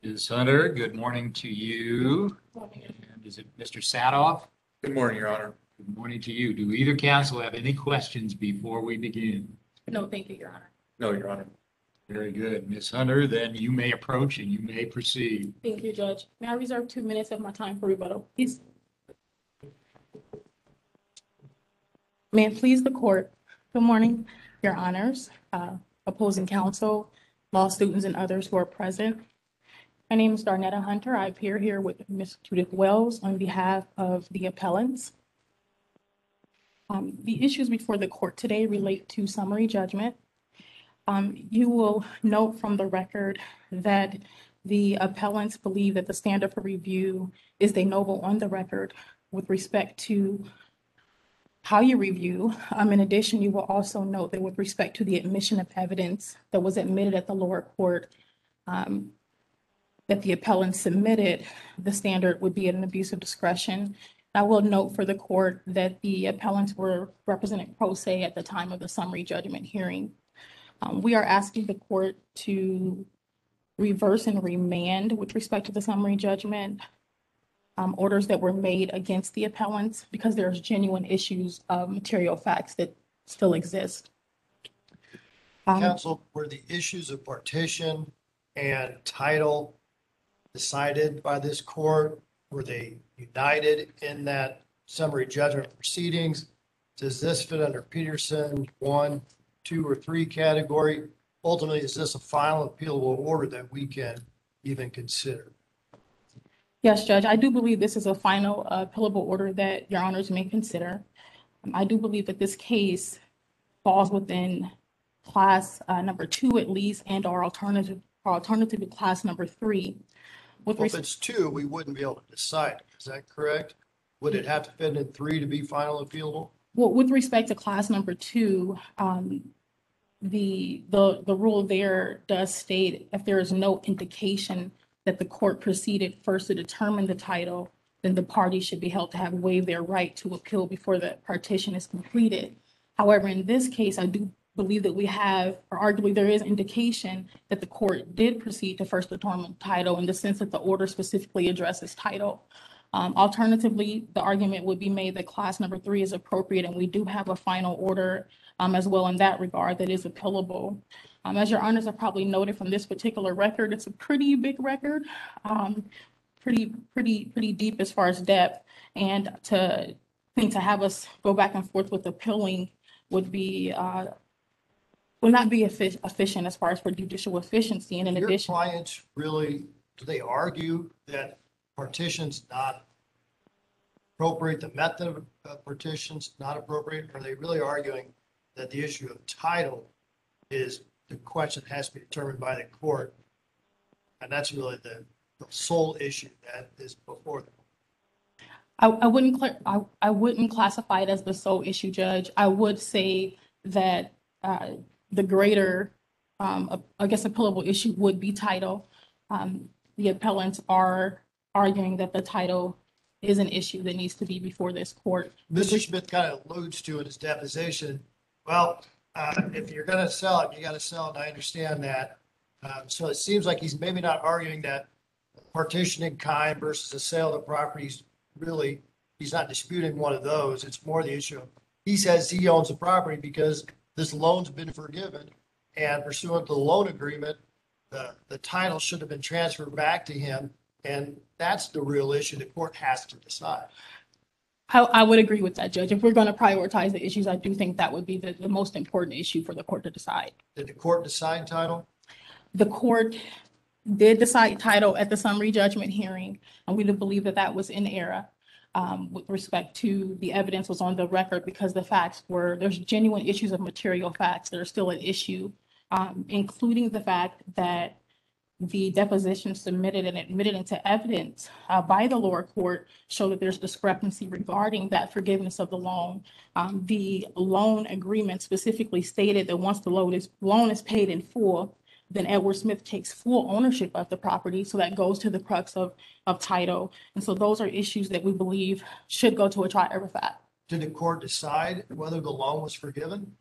Ms. Hunter, good morning to you. And is it Mr. Sadoff? Good morning, Your Honor. Good morning to you. Do either counsel have any questions before we begin? No, thank you, Your Honor. No, Your Honor. Very good. Ms. Hunter, then you may approach and you may proceed. Thank you, Judge. May I reserve 2 minutes of my time for rebuttal, please? May it please the court. Good morning, Your Honors, opposing counsel, law students, and others who are present. My name is Darnetta Hunter. I appear here with Ms. Judith Wells on behalf of the appellants. The issues before the court today relate to summary judgment. You will note from the record that the appellants believe that the standard for review is de novo on the record with respect to how you review. In addition, you will also note that with respect to the admission of evidence that was admitted at the lower court, that the appellant submitted, the standard would be an abuse of discretion. I will note for the court that the appellants were represented pro se at the time of the summary judgment hearing. We are asking the court to reverse and remand with respect to the summary judgment orders that were made against the appellants because there's genuine issues of material facts that still exist. Counsel, were the issues of partition and title decided by this court? Were they united in that summary judgment proceedings? Does this fit under Peterson 1, 2, or 3 category? Ultimately, is this a final appealable order that we can even consider? Yes, Judge, I do believe this is a final appealable order that Your Honors may consider. I do believe that this case falls within class number 2 at least, and our alternative to class number 3. Well, if it's 2, we wouldn't be able to decide. Is that correct? Would it have to fit in 3 to be final appealable? Well, with respect to class number 2, the rule there does state if there is no indication that the court proceeded first to determine the title, then the party should be held to have waived their right to appeal before the partition is completed. However, in this case, I do believe that we have, or arguably there is indication that the court did proceed to first determine title in the sense that the order specifically addresses title. Alternatively, the argument would be made that class number 3 is appropriate, and we do have a final order as well in that regard that is appealable. As Your Honors have probably noted from this particular record, it's a pretty big record, pretty deep as far as depth, and to have us go back and forth with appealing would not be efficient as far as for judicial efficiency. And in addition, your clients really, do they argue that partition's not appropriate, the method of partition's not appropriate? Or are they really arguing that the issue of title is the question that has to be determined by the court, and that's really the sole issue that is before them? I wouldn't classify it as the sole issue, Judge. I would say that the greater, I guess, appealable issue would be title. The appellants are arguing that the title is an issue that needs to be before this court. Mr. Smith kind of alludes to in his deposition, well, if you're going to sell it, you got to sell it. And I understand that. So it seems like he's maybe not arguing that partition in kind versus a sale of the properties. Really, he's not disputing one of those. It's more the issue of, he says he owns the property because this loan's been forgiven, and pursuant to the loan agreement, the title should have been transferred back to him. And that's the real issue the court has to decide. I would agree with that, Judge. If we're going to prioritize the issues, I do think that would be the most important issue for the court to decide. Did the court decide title? The court did decide title at the summary judgment hearing, and we do believe that that was in error with respect to the evidence was on the record because the facts were, there's genuine issues of material facts that are still at issue, including the fact that the deposition submitted and admitted into evidence by the lower court show that there's discrepancy regarding that forgiveness of the loan. The loan agreement specifically stated that once the loan is paid in full, then Edward Smith takes full ownership of the property. So that goes to the crux of title. And so those are issues that we believe should go to a trier of fact. Did the court decide whether the loan was forgiven?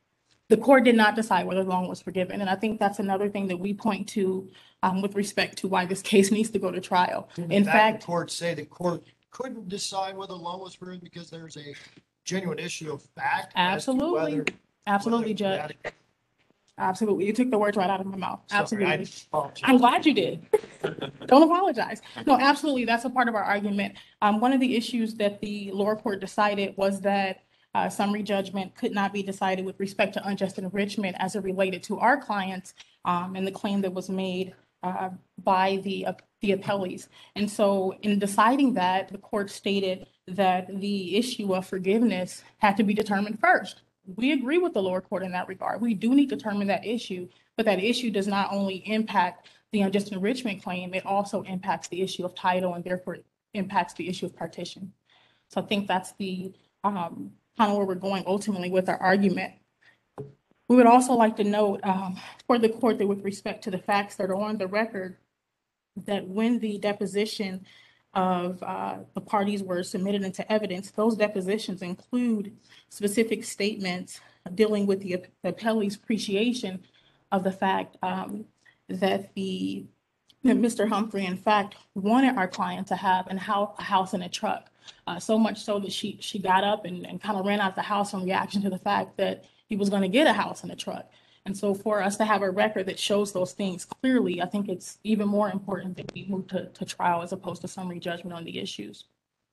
The court did not decide whether the loan was forgiven, and I think that's another thing that we point to with respect to why this case needs to go to trial. In The fact, court say the court couldn't decide whether the loan was forgiven because there's a genuine issue of fact. as to absolutely, whether- absolutely, whether Judge. that- Absolutely. You took the words right out of my mouth. Sorry, I Absolutely. apologize. I'm glad you did. Don't apologize. No, absolutely. That's a part of our argument. One of the issues that the lower court decided was that summary judgment could not be decided with respect to unjust enrichment as it related to our clients and the claim that was made by the appellees. And so in deciding that, the court stated that the issue of forgiveness had to be determined first. We agree with the lower court in that regard. We do need to determine that issue, but that issue does not only impact the unjust enrichment claim, it also impacts the issue of title and therefore impacts the issue of partition. So I think that's the kind of where we're going ultimately with our argument. We would also like to note for the court that with respect to the facts that are on the record, that when the deposition of the parties were submitted into evidence, those depositions include specific statements dealing with the appellee's appreciation of the fact that Mr. Humphrey, in fact, wanted our client to have a house and a truck. So much so that she got up and kind of ran out the house in reaction to the fact that he was going to get a house and a truck. And so for us to have a record that shows those things clearly, I think it's even more important that we move to trial as opposed to summary judgment on the issues.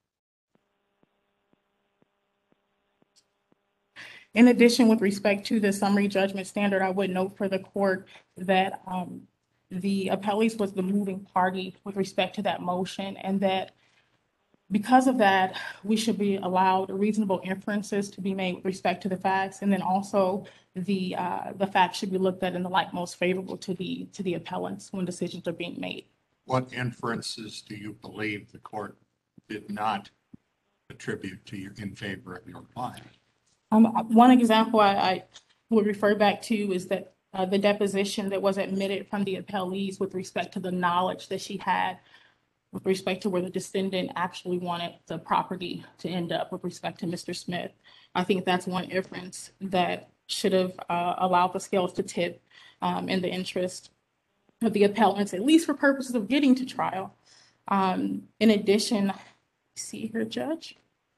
In addition, with respect to the summary judgment standard, I would note for the court that the appellees was the moving party with respect to that motion, and that because of that, we should be allowed reasonable inferences to be made with respect to the facts, and then also the facts should be looked at in the light most favorable to the appellants when decisions are being made. What inferences do you believe the court did not attribute to you in favor of your client? One example I would refer back to is that the deposition that was admitted from the appellees with respect to the knowledge that she had with respect to where the descendant actually wanted the property to end up with respect to Mr. Smith. I think that's one inference that should have allowed the scales to tip in the interest of the appellants, at least for purposes of getting to trial. In addition, see here, Judge.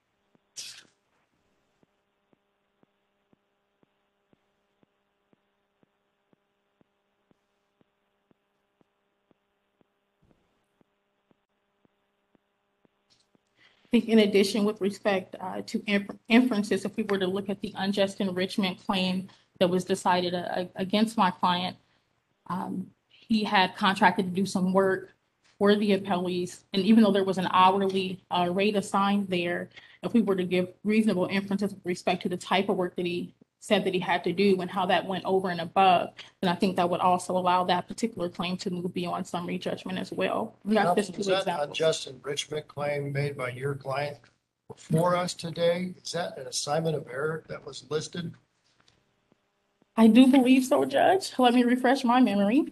I think in addition, with respect to inferences, if we were to look at the unjust enrichment claim that was decided against my client, he had contracted to do some work for the appellees. And even though there was an hourly rate assigned there, if we were to give reasonable inferences with respect to the type of work that he said that he had to do and how that went over and above, then I think that would also allow that particular claim to move beyond summary judgment as well. We got just two Is that examples. unjust enrichment claim made by your client before us today? Is that an assignment of error that was listed? I do believe so, Judge. Let me refresh my memory.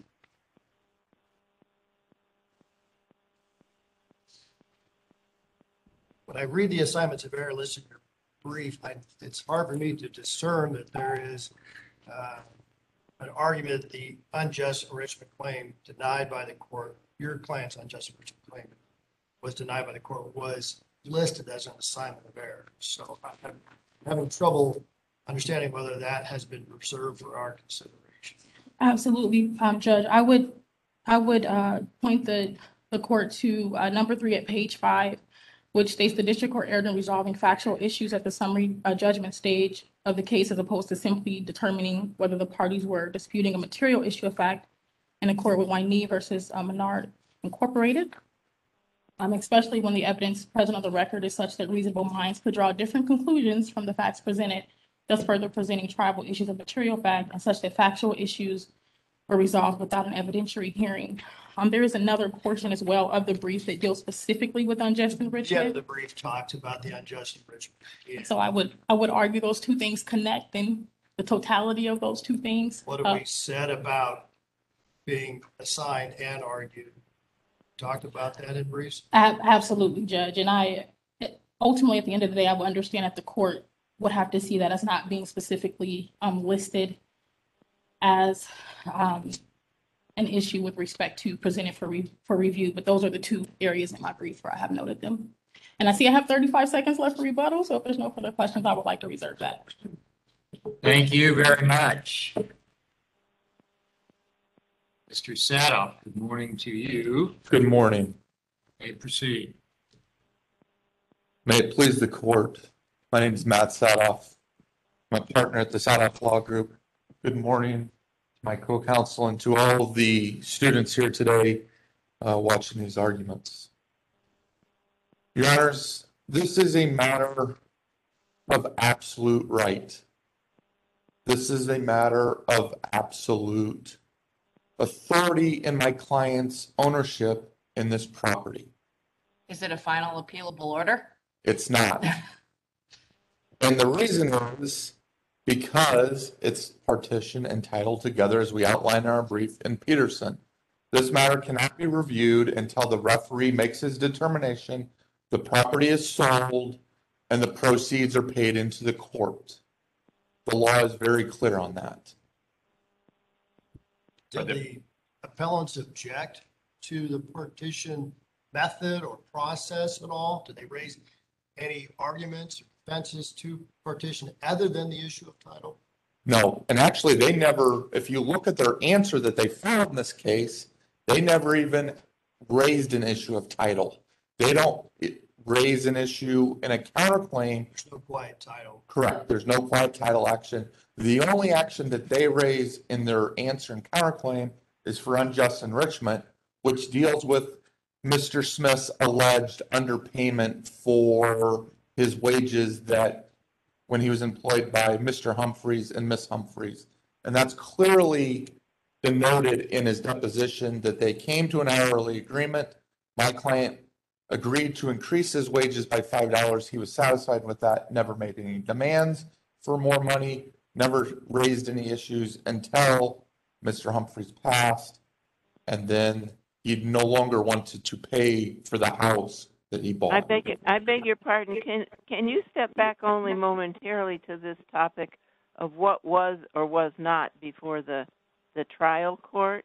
When I read the assignments of error listed in your brief, it's hard for me to discern that there is an argument that the unjust enrichment claim denied by the court, your client's unjust enrichment claim was denied by the court, was listed as an assignment of error. So I'm having trouble understanding whether that has been reserved for our consideration. Absolutely, Judge. I would point the court to number 3 at page 5, which states the district court erred in resolving factual issues at the summary judgment stage of the case as opposed to simply determining whether the parties were disputing a material issue of fact in accord with Wynee versus Menard Incorporated. Especially when the evidence present on the record is such that reasonable minds could draw different conclusions from the facts presented, thus further presenting tribal issues of material fact and such that factual issues were resolved without an evidentiary hearing. There is another portion as well of the brief that deals specifically with unjust Yeah, enrichment. the brief talks about the unjust enrichment. Yeah. So I would argue those two things connect in the totality of those two things. What have we said about being assigned and argued? Talked about that in briefs? Absolutely, Judge. And I ultimately, at the end of the day, I would understand if the court would have to see that as not being specifically listed as an issue with respect to presented for review. But those are the two areas in my brief where I have noted them. And I see I have 35 seconds left for rebuttal. So if there's no further questions, I would like to reserve that. Thank you very much. Mr. Sadoff, good morning to you. Good morning. May proceed. May it please the court. My name is Matt Sadoff. I'm a partner at the Sadoff Law Group. Good morning to my co-counsel and to all the students here today watching these arguments. Your Honors, this is a matter of absolute right. This is a matter of absolute authority in my client's ownership in this property. Is it a final appealable order? It's not. And the reason is because it's partitioned and titled together as we outline in our brief in Peterson. This matter cannot be reviewed until the referee makes his determination, the property is sold, and the proceeds are paid into the court. The law is very clear on that. Did the appellants object to the partition method or process at all? Did they raise any arguments or defenses to partition other than the issue of title? No, and actually they never, if you look at their answer that they filed in this case, they never even raised an issue of title. They don't raise an issue in a counterclaim. There's no quiet title. Correct. There's no quiet title action. The only action that they raise in their answer and counterclaim is for unjust enrichment, which deals with Mr. Smith's alleged underpayment for his wages that when he was employed by Mr. Humphreys and Miss Humphreys. And that's clearly denoted in his deposition that they came to an hourly agreement. My client agreed to increase his wages by $5. He was satisfied with that, never made any demands for more money, never raised any issues until Mr. Humphreys passed. And then he no longer wanted to pay for the house that he bought. I beg your pardon. Can you step back only momentarily to this topic of what was or was not before the trial court,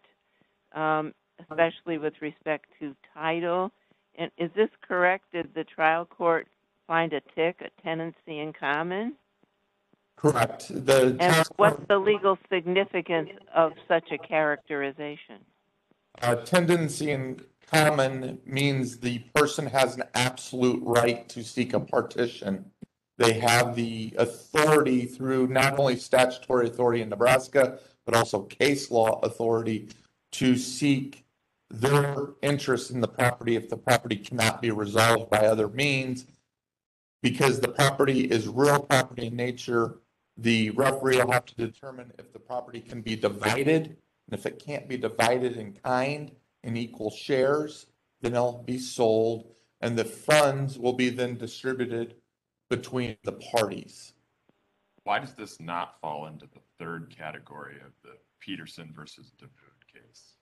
especially with respect to title? And is this correct? Did the trial court find a TIC, a tenancy in common? Correct. And what's the legal significance of such a characterization? Tendency in common means the person has an absolute right to seek a partition. They have the authority through not only statutory authority in Nebraska, but also case law authority to seek their interest in the property if the property cannot be resolved by other means. Because the property is real property in nature, the referee will have to determine if the property can be divided. And if it can't be divided in kind, in equal shares, then it'll be sold, and the funds will be then distributed between the parties. Why does this not fall into the third category of the Peterson versus DeVood case?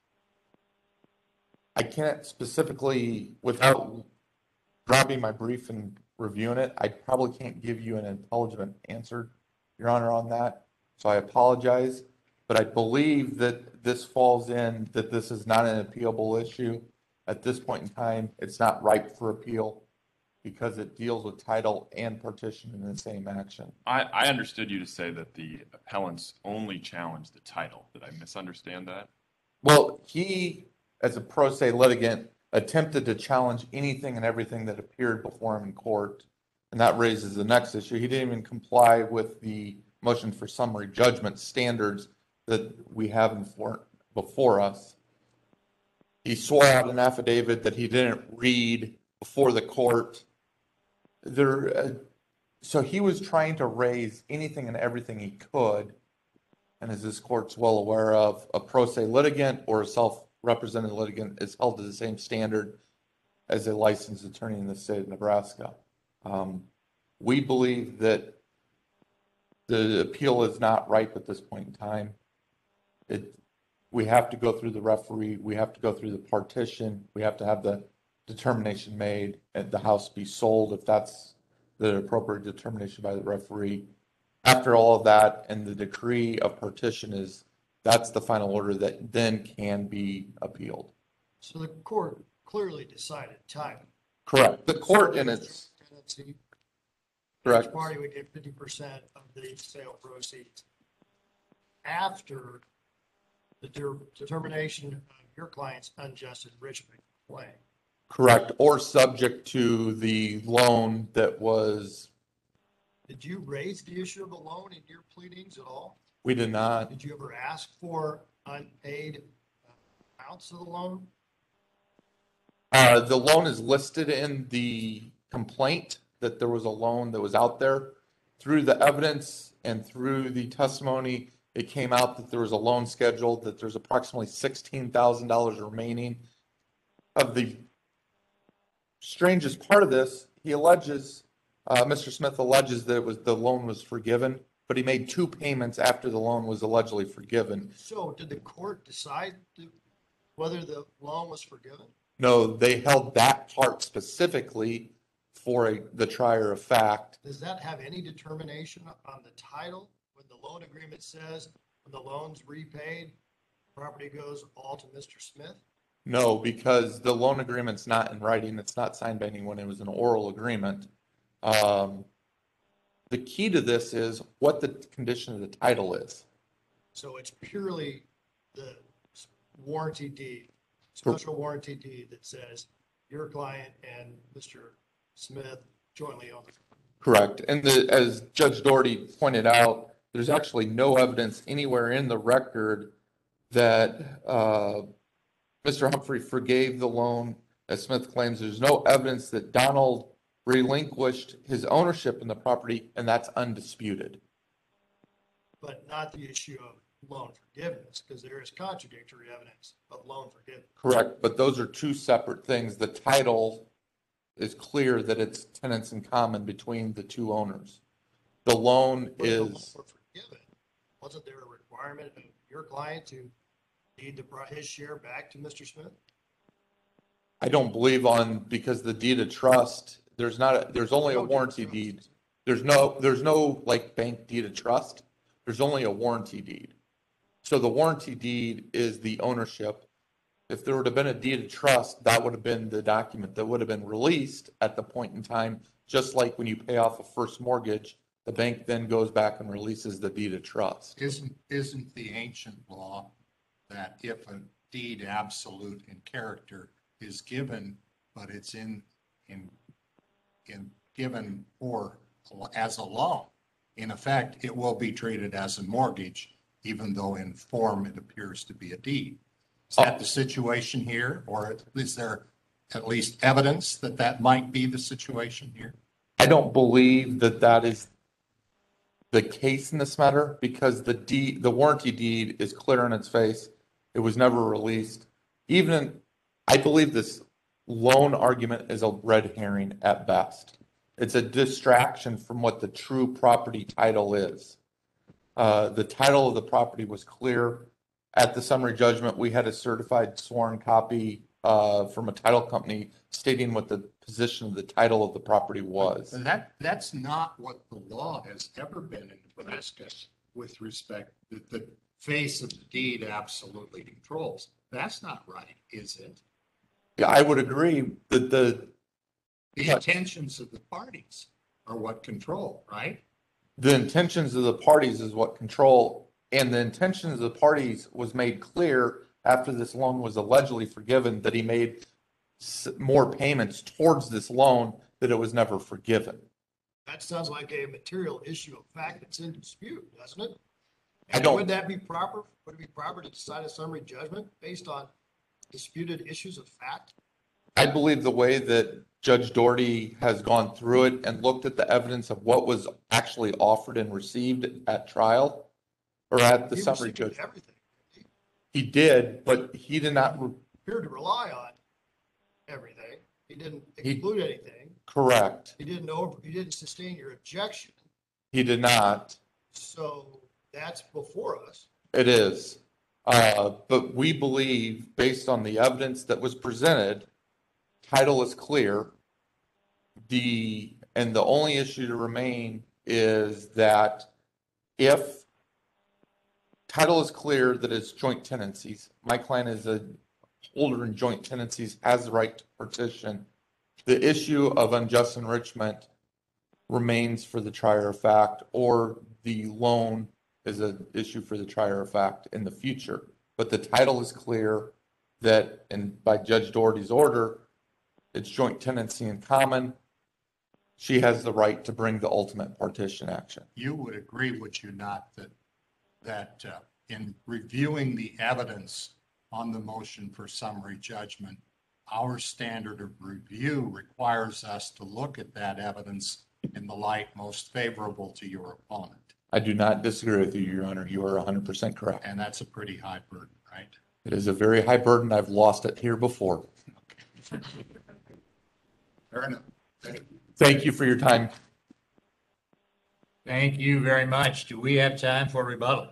I can't specifically, without grabbing my brief and reviewing it, I probably can't give you an intelligent answer, Your Honor, on that. So I apologize, but I believe that this falls in, that this is not an appealable issue. At this point in time, it's not ripe for appeal because it deals with title and partition in the same action. I understood you to say that the appellants only challenged the title. Did I misunderstand that? Well, he, as a pro se litigant, attempted to challenge anything and everything that appeared before him in court. And that raises the next issue. He didn't even comply with the motion for summary judgment standards that we have before us. He swore out an affidavit that he didn't read before the court. So he was trying to raise anything and everything he could. And as this court's well aware of, a pro se litigant or a self-represented litigant is held to the same standard as a licensed attorney in the state of Nebraska. We believe that the appeal is not ripe at this point in time. We have to go through the referee. We have to go through the partition. We have to have the determination made and the house be sold if that's the appropriate determination by the referee. After all of that, and the decree of partition that's the final order that then can be appealed. So the court clearly decided time. Correct. The court in its Tenancy, correct. each party would get 50% of the sale proceeds after the determination of your client's unjust enrichment claim. Correct, or subject to the loan that was, Did you raise the issue of the loan in your pleadings at all? we did not. Did you ever ask for unpaid amounts of the loan? The loan is listed in the complaint that there was a loan that was out there. Through the evidence and through the testimony, it came out that there was a loan scheduled, that there's approximately $16,000 remaining. Of the strangest part of this, he alleges, Mr. Smith alleges that the loan was forgiven, but he made 2 payments after the loan was allegedly forgiven. So did the court decide whether the loan was forgiven? No, they held that part specifically for the trier of fact. Does that have any determination on the title? When the loan agreement says when the loan's repaid, property goes all to Mr. Smith? No, because the loan agreement's not in writing. It's not signed by anyone. It was an oral agreement. The key to this is what the condition of the title is. So it's purely the warranty deed, special warranty deed that says your client and Mr. Smith jointly own it. Correct. And as Judge Doherty pointed out, there's actually no evidence anywhere in the record that Mr. Humphrey forgave the loan, as Smith claims. There's no evidence that Donald relinquished his ownership in the property, and that's undisputed. But not the issue of loan forgiveness, because there is contradictory evidence of loan forgiveness. Correct, but those are 2 separate things. The title is clear that it's tenants in common between the 2 owners. The loan But the loan is, were forgiven. Wasn't there a requirement of your client to deed his share back to Mr. Smith? I don't believe because the deed of trust, there's only a warranty deed. There's no like bank deed of trust. There's only a warranty deed. So the warranty deed is the ownership. If there would have been a deed of trust, that would have been the document that would have been released at the point in time, just like when you pay off a first mortgage, the bank then goes back and releases the deed of trust. Isn't the ancient law that if a deed absolute in character is given, but it's given or as a loan, in effect, it will be treated as a mortgage, even though in form it appears to be a deed. Is that the situation here, or is there at least evidence that might be the situation here? I don't believe that is the case in this matter, because the warranty deed is clear on its face. It was never released. I believe this loan argument is a red herring at best. It's a distraction from what the true property title is. The title of the property was clear. At the summary judgment, we had a certified sworn copy from a title company stating what the position of the title of the property was. And that's not what the law has ever been in Nebraska with respect that the face of the deed absolutely controls. That's not right, is it? Yeah, I would agree that The intentions of the parties are what control, right? the intentions of the parties is what control, and the intentions of the parties was made clear after this loan was allegedly forgiven, that he made more payments towards this loan, that it was never forgiven. That sounds like a material issue of fact that's in dispute, doesn't it? I And don't- would that be proper? Would it be proper to decide a summary judgment based on disputed issues of fact? I believe the way that Judge Doherty has gone through it and looked at the evidence of what was actually offered and received at trial or at the He summary received judgment. everything. He He did, but he did not appeared to rely on everything. He didn't He- exclude anything. correct. He didn't sustain your objection. He did not. So that's before us. It is. But we believe, based on the evidence that was presented, title is clear. The And the only issue to remain is that if title is clear that it's joint tenancies, my client is a holder in joint tenancies, has the right to partition. The issue of unjust enrichment remains for the trier of fact, or the loan is an issue for the trier of fact in the future. But the title is clear that, and by Judge Doherty's order, it's joint tenancy in common. She has the right to bring the ultimate partition action. You would agree, would you not, that in reviewing the evidence on the motion for summary judgment, our standard of review requires us to look at that evidence in the light most favorable to your opponent? I do not disagree with you, Your Honor. You are 100% correct. And that's a pretty high burden, right? It is a very high burden. I've lost it here before. Fair enough. Thank you for your time. Thank you very much. Do we have time for rebuttal?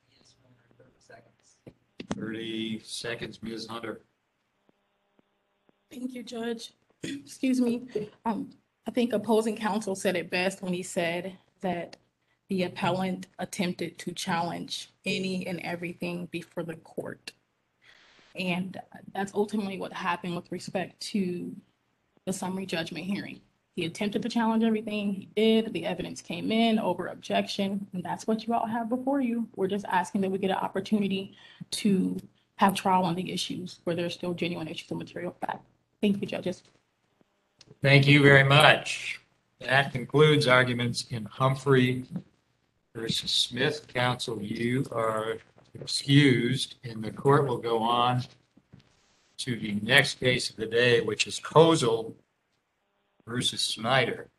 30 seconds, Ms. Hunter. Thank you, Judge. Excuse me. I think opposing counsel said it best when he said that the appellant attempted to challenge any and everything before the court. And that's ultimately what happened with respect to the summary judgment hearing. He attempted to challenge everything. He did. The evidence came in over objection, and that's what you all have before you. We're just asking that we get an opportunity to have trial on the issues where there's still genuine issues of material fact. Thank you, judges. Thank you very much. That concludes arguments in Humphrey versus Smith. Counsel, you are excused, and the court will go on to the next case of the day, which is Kozel versus Snyder.